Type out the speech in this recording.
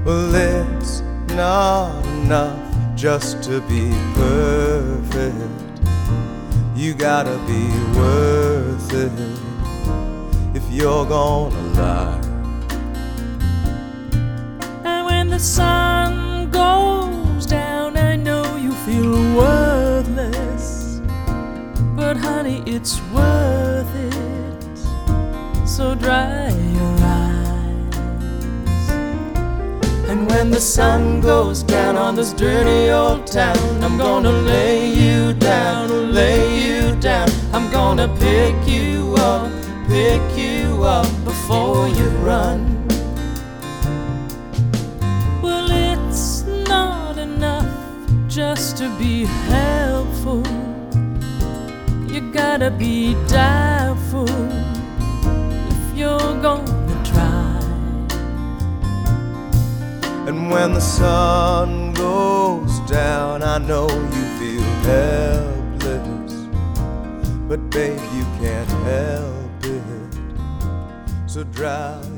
Well, it's not enough just to be perfect. You gotta be worth it if you're gonna lie. And when the sun goes down, I know you feel worthless, but honey, it's worth it, so dry your eyes. And when the sun goes down on this dirty old town, I'm gonna lay you down, lay you down. I'm gonna pick you up before you run. Well, it's not enough just to be helpful. You gotta be doubtful if you're gonna try. And when the sun goes down, I know you feel helpless, but babe, you can't help it, so dry